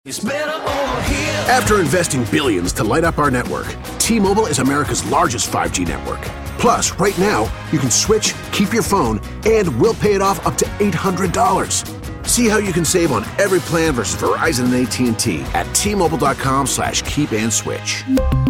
After investing billions to light up our network, T-Mobile is America's largest 5G network. Plus, right now, you can switch, keep your phone, and we'll pay it off up to $800. See how you can save on every plan versus Verizon and AT&T at T-Mobile.com/keep-and-switch.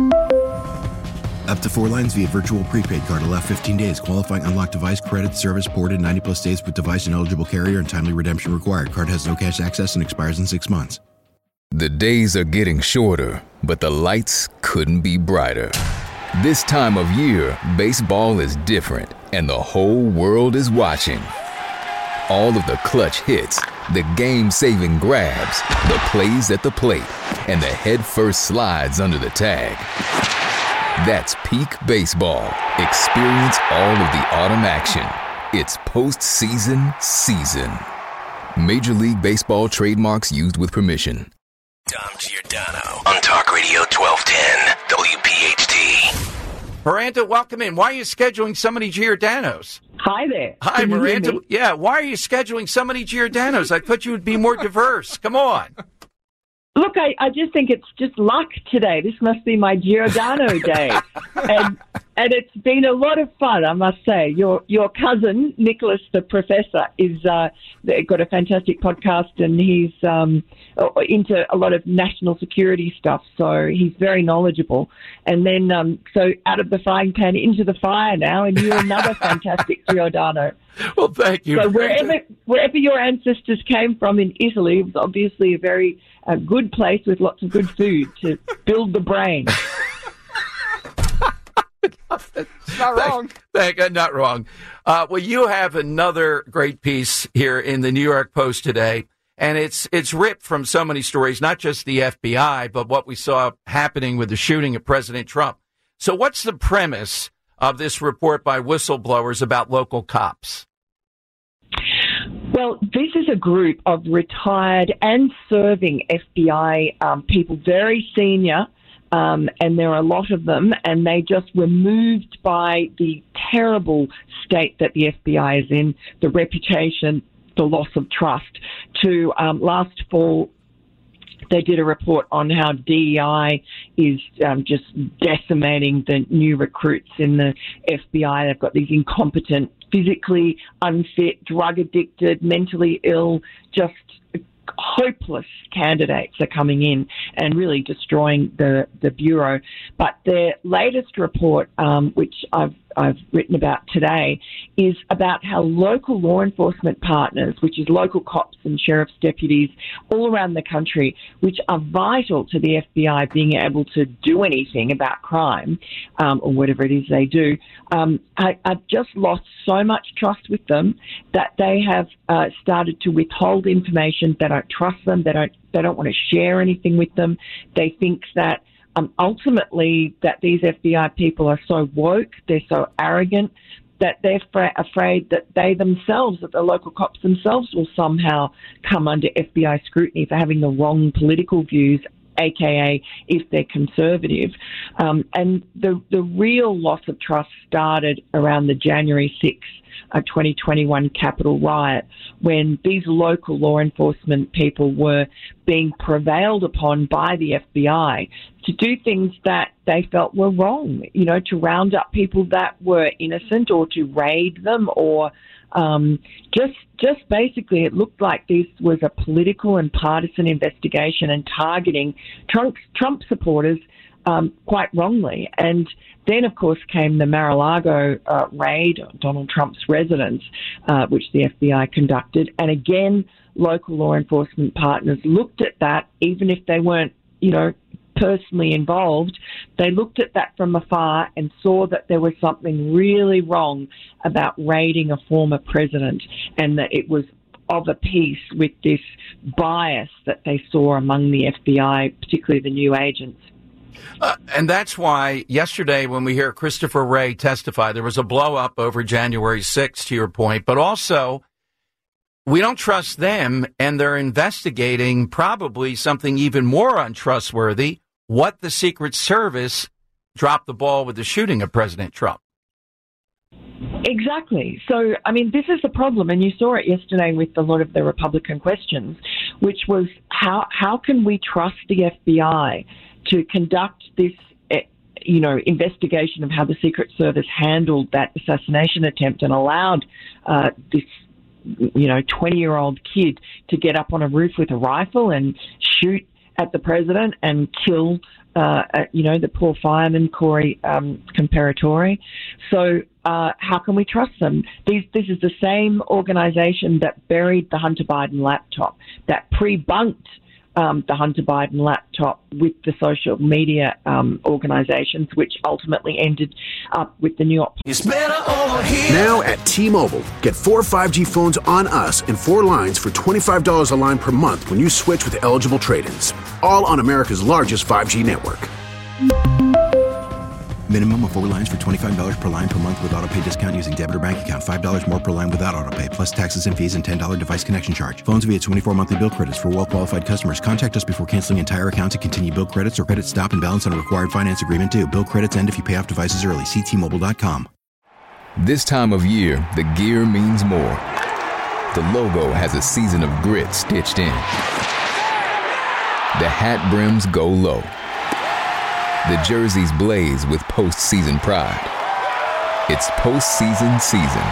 Up to 4 lines via virtual prepaid card. Allow 15 days. Qualifying unlocked device credit service ported 90-plus days with device and eligible carrier and timely redemption required. Card has no cash access and expires in 6 months. The days are getting shorter, but the lights couldn't be brighter. This time of year, baseball is different, and the whole world is watching. All of the clutch hits, the game-saving grabs, the plays at the plate, and the head-first slides under the tag. That's peak baseball. Experience all of the autumn action. It's postseason season. Major League Baseball trademarks used with permission. Dom Giordano on Talk Radio 1210 WPHT. Miranda, welcome in. Why are you scheduling so many Giordanos? Hi there. Hi, Miranda. Yeah, why are you scheduling so many Giordanos? I thought you would be more diverse. Come on. Look, I just think it's just luck today. This must be my Giordano day. And it's been a lot of fun, I must say. Your cousin, Nicholas the Professor, is got a fantastic podcast, and he's into a lot of national security stuff, so he's very knowledgeable. And then, so out of the frying pan into the fire now, and you're another fantastic Giordano. Well, thank you. So wherever your ancestors came from in Italy, it was obviously a good place with lots of good food to build the brain. Not wrong. Not wrong. Well, you have another great piece here in the New York Post today, and it's ripped from so many stories, not just the FBI, but what we saw happening with the shooting of President Trump. So what's the premise of this report by whistleblowers about local cops? Well, this is a group of retired and serving FBI people, very senior, and there are a lot of them, and they just were moved by the terrible state that the FBI is in, the reputation, the loss of trust. To last fall, they did a report on how DEI is just decimating the new recruits in the FBI. They've got these incompetent, physically unfit, drug-addicted, mentally ill, just hopeless candidates are coming in and really destroying the Bureau. But their latest report, which I've written about today, is about how local law enforcement partners, which is local cops and sheriff's deputies all around the country, which are vital to the FBI being able to do anything about crime, or whatever it is they do, I've just lost so much trust with them that they have started to withhold information. They don't trust them. They don't want to share anything with them. They think that ultimately that these FBI people are so woke, they're so arrogant, that they're afraid that they themselves, that the local cops themselves will somehow come under FBI scrutiny for having the wrong political views, aka if they're conservative. And the real loss of trust started around the January 6th, 2021 Capitol riot, when these local law enforcement people were being prevailed upon by the FBI to do things that they felt were wrong, to round up people that were innocent or to raid them or just basically it looked like this was a political and partisan investigation and targeting Trump supporters quite wrongly. And then, of course, came the Mar-a-Lago raid on Donald Trump's residence, which the FBI conducted. And again, local law enforcement partners looked at that, even if they weren't, personally involved. They looked at that from afar and saw that there was something really wrong about raiding a former president, and that it was of a piece with this bias that they saw among the FBI, particularly the new agents. And that's why yesterday when we hear Christopher Wray testify, there was a blow up over January 6th, to your point, but also we don't trust them, and they're investigating probably something even more untrustworthy, what the Secret Service dropped the ball with the shooting of President Trump. Exactly. So, this is the problem, and you saw it yesterday with a lot of the Republican questions, which was how can we trust the FBI to conduct this investigation of how the Secret Service handled that assassination attempt and allowed this 20-year-old kid to get up on a roof with a rifle and shoot at the president and kill the poor fireman, Corey Comparatore. So how can we trust them? This is the same organization that buried the Hunter Biden laptop, that pre-bunked the Hunter Biden laptop with the social media organizations, which ultimately ended up with the New York. Now at T-Mobile, get 4 5G phones on us and 4 lines for $25 a line per month when you switch with eligible trade-ins. All on America's largest 5G network. Minimum of 4 lines for $25 per line per month with autopay discount using debit or bank account. $5 more per line without autopay, plus taxes and fees and $10 device connection charge. Phones via 24 monthly bill credits for well-qualified customers. Contact us before canceling entire account to continue bill credits or credit stop and balance on a required finance agreement due. Bill credits end if you pay off devices early. See T-Mobile.com. This time of year, the gear means more. The logo has a season of grit stitched in. The hat brims go low. The jerseys blaze with postseason pride. It's postseason season.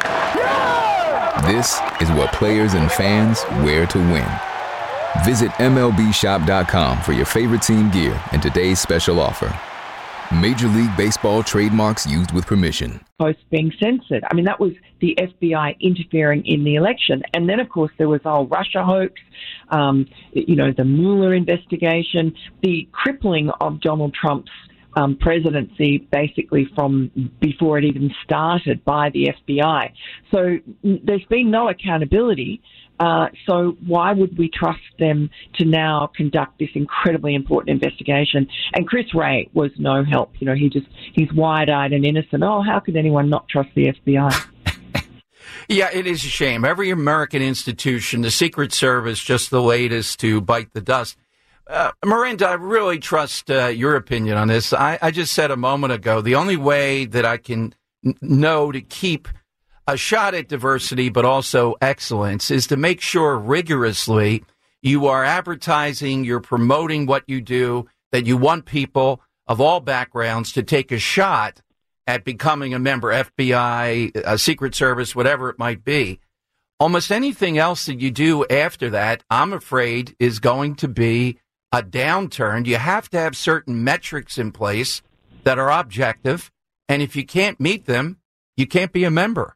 This is what players and fans wear to win. Visit MLBshop.com for your favorite team gear and today's special offer. Major League Baseball trademarks used with permission. Posts being censored. I mean, that was the FBI interfering in the election. And then, of course, there was the whole Russia hoax, the Mueller investigation, the crippling of Donald Trump's presidency basically from before it even started by the FBI. So there's been no accountability. So why would we trust them to now conduct this incredibly important investigation? And Chris Wray was no help. He's wide-eyed and innocent. Oh, how could anyone not trust the FBI? Yeah, it is a shame. Every American institution, the Secret Service, just the latest to bite the dust. Miranda, I really trust your opinion on this. I just said a moment ago, the only way that I can know to keep a shot at diversity, but also excellence, is to make sure rigorously you are advertising, you're promoting what you do, that you want people of all backgrounds to take a shot at becoming a member, FBI, Secret Service, whatever it might be. Almost anything else that you do after that, I'm afraid, is going to be a downturn. You have to have certain metrics in place that are objective, and if you can't meet them, you can't be a member.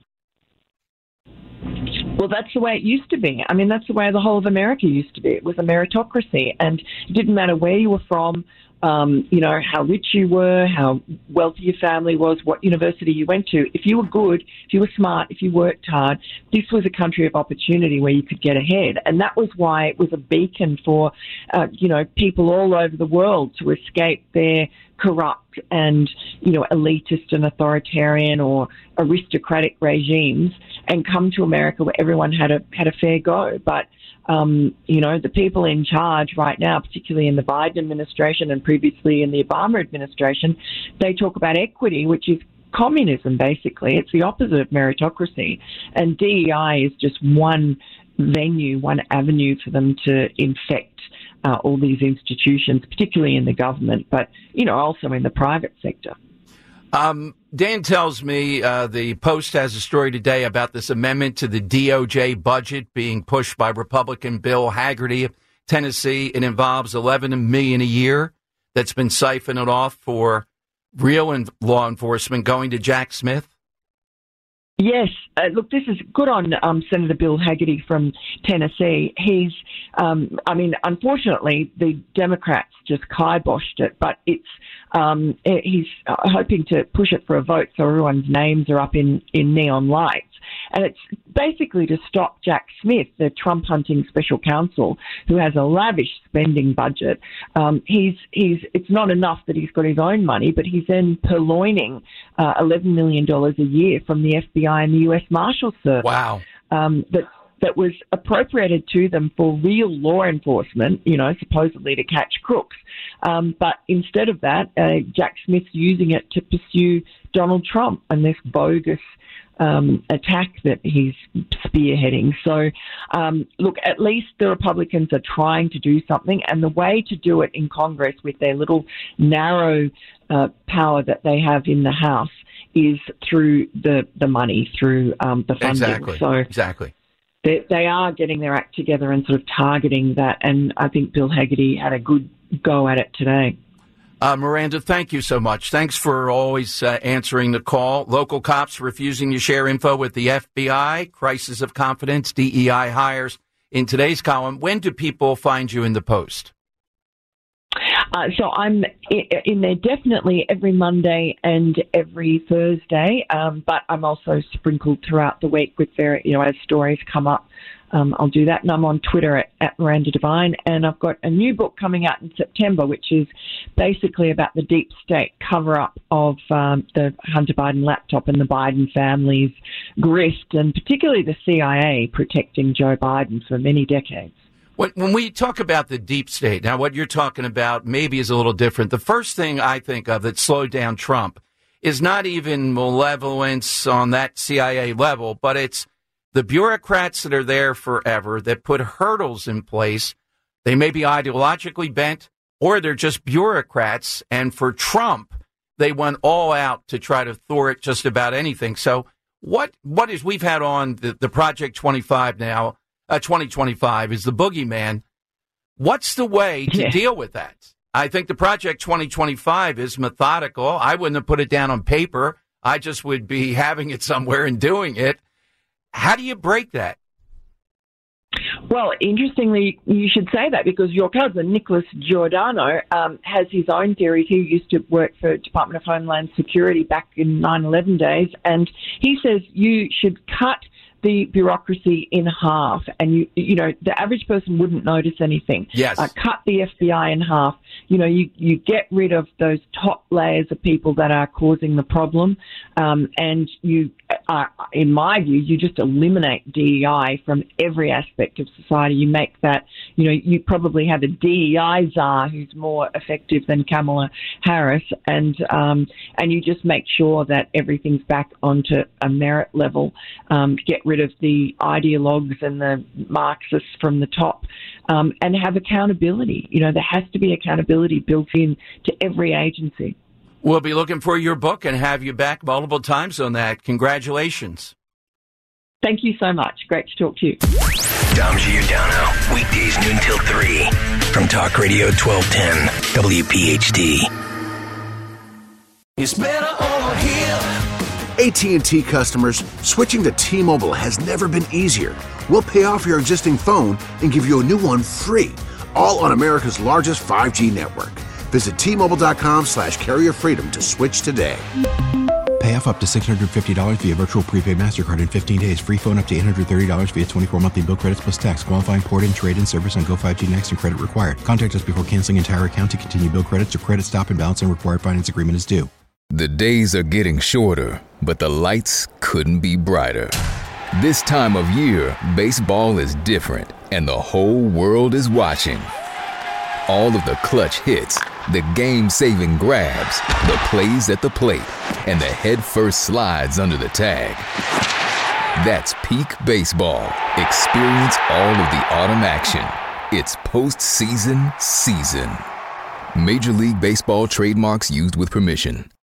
Well, that's the way it used to be. I mean, that's the way the whole of America used to be. It was a meritocracy, and it didn't matter where you were from, how rich you were, how wealthy your family was, what university you went to. If you were good, if you were smart, if you worked hard, this was a country of opportunity where you could get ahead. And that was why it was a beacon for, people all over the world to escape their corrupt and, elitist and authoritarian or aristocratic regimes and come to America where everyone had a fair go. But the people in charge right now, particularly in the Biden administration and previously in the Obama administration, they talk about equity, which is communism, basically. It's the opposite of meritocracy. And DEI is just one venue, one avenue for them to infect all these institutions, particularly in the government, but, also in the private sector. Dan tells me the Post has a story today about this amendment to the DOJ budget being pushed by Republican Bill Hagerty of Tennessee. It involves $11 million a year that's been siphoned off for real law enforcement going to Jack Smith. Yes. Look, this is good on Senator Bill Hagerty from Tennessee. He's, unfortunately, the Democrats just kiboshed it, but he's hoping to push it for a vote so everyone's names are up in neon lights. And it's basically to stop Jack Smith, the Trump-hunting special counsel, who has a lavish spending budget. It's not enough that he's got his own money, but he's then purloining $11 million a year from the FBI and the U.S. Marshals Service. Wow. That was appropriated to them for real law enforcement, supposedly to catch crooks. But instead of that, Jack Smith's using it to pursue Donald Trump and this bogus attack that he's spearheading. So, look, at least the Republicans are trying to do something, and the way to do it in Congress with their little narrow power that they have in the House is through the money, through the funding. Exactly. They are getting their act together and sort of targeting that, and I think Bill Hagerty had a good go at it today. Miranda, thank you so much. Thanks for always answering the call. Local cops refusing to share info with the FBI, crisis of confidence, DEI hires. In today's column, when do people find you in the Post? So I'm in there definitely every Monday and every Thursday, but I'm also sprinkled throughout the week with as stories come up. I'll do that, and I'm on Twitter at Miranda Devine, and I've got a new book coming out in September, which is basically about the deep state cover-up of the Hunter Biden laptop and the Biden family's grift, and particularly the CIA protecting Joe Biden for many decades. When we talk about the deep state, now what you're talking about maybe is a little different. The first thing I think of that slowed down Trump is not even malevolence on that CIA level, but it's the bureaucrats that are there forever that put hurdles in place. They may be ideologically bent, or they're just bureaucrats. And for Trump, they went all out to try to thwart just about anything. So what is we've had on the Project 25 now, 2025 is the boogeyman. What's the way to deal with that? I think the Project 2025 is methodical. I wouldn't have put it down on paper. I just would be having it somewhere and doing it. How do you break that? Well, interestingly, you should say that because your cousin, Nicholas Giordano, has his own theories. He used to work for Department of Homeland Security back in 9/11 days, and he says you should cut the bureaucracy in half, and you know the average person wouldn't notice anything. Yes. Cut the FBI in half. You get rid of those top layers of people that are causing the problem, and you, in my view, you just eliminate DEI from every aspect of society. You make that, you probably have a DEI czar who's more effective than Kamala Harris, and you just make sure that everything's back onto a merit level. Get rid of the ideologues and the Marxists from the top, and have accountability. There has to be accountability built in to every agency. We'll be looking for your book and have you back multiple times on that. Congratulations. Thank you so much. Great to talk to you. Dom Giordano, weekdays noon till 3 from Talk Radio 1210 WPHT. It's better over here. AT&T customers, switching to T-Mobile has never been easier. We'll pay off your existing phone and give you a new one free, all on America's largest 5G network. Visit T-Mobile.com/carrier freedom to switch today. Pay off up to $650 via virtual prepaid MasterCard in 15 days. Free phone up to $830 via 24 monthly bill credits plus tax. Qualifying port-in, trade-in service on Go 5G Next and credit required. Contact us before canceling entire account to continue bill credits or credit stop and balance and required finance agreement is due. The days are getting shorter, but the lights couldn't be brighter. This time of year, baseball is different, and the whole world is watching. All of the clutch hits, the game-saving grabs, the plays at the plate, and the head-first slides under the tag. That's peak baseball. Experience all of the autumn action. It's postseason season. Major League Baseball trademarks used with permission.